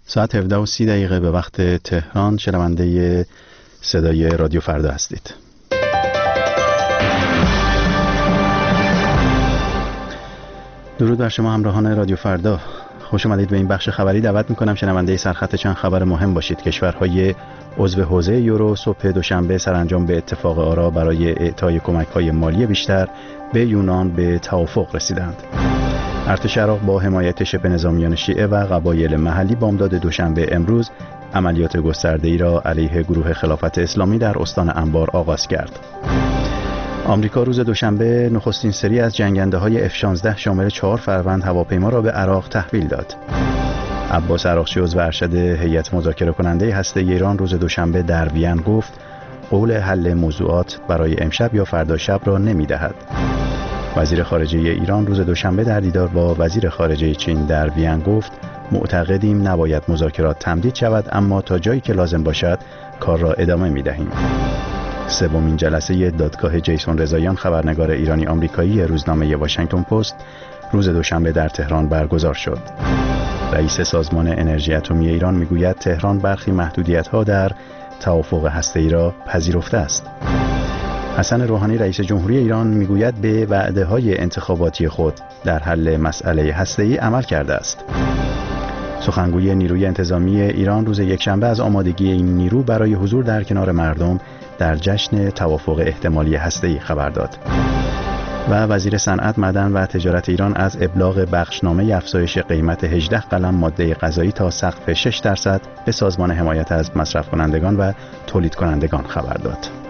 ساعت 17:30 به وقت تهران شنونده صدای رادیو فردا هستید. درود بر شما همراهان رادیو فردا. خوش آمدید به این بخش خبری. دعوت می‌کنم شنونده سرخط چند خبر مهم باشید. کشورهای عضو حوزه یورو صبح دوشنبه سرانجام به اتفاق آرا برای اعطای کمک‌های مالی بیشتر به یونان به توافق رسیدند. ارتش عراق با حمایت شبه نظامیان شیعه و قبایل محلی بامداد دوشنبه امروز عملیات گسترده‌ای را علیه گروه خلافت اسلامی در استان انبار آغاز کرد. آمریکا روز دوشنبه نخستین سری از جنگنده‌های F-16 شامل 4 فروند هواپیما را به عراق تحویل داد. عباس عراقچی عضو ارشد هیئت مذاکره کننده هسته‌ای ایران روز دوشنبه در وین گفت قول حل موضوعات برای امشب یا فردا شب را نمی‌دهد. وزیر خارجه ایران روز دوشنبه در دیدار با وزیر خارجه چین در وین گفت معتقدیم نباید مذاکرات تمدید شود، اما تا جایی که لازم باشد کار را ادامه می‌دهیم. سومین جلسه دادگاه جیسون رضاییان خبرنگار ایرانی آمریکایی روزنامه واشنگتن پست روز دوشنبه در تهران برگزار شد. رئیس سازمان انرژی اتمی ایران میگوید تهران برخی محدودیت‌ها در توافق هسته‌ای را پذیرفته است. حسن روحانی رئیس جمهوری ایران میگوید به وعده‌های انتخاباتی خود در حل مسئله هسته‌ای عمل کرده است. سخنگوی نیروی انتظامی ایران روز یکشنبه از آمادگی این نیرو برای حضور در کنار مردم در جشن توافق احتمالی هسته‌ای خبر داد. و وزیر صنعت، معدن و تجارت ایران از ابلاغ بخشنامه افزایش قیمت 18 قلم ماده غذایی تا سقف 6% به سازمان حمایت از مصرف کنندگان و تولید کنندگان خبر داد.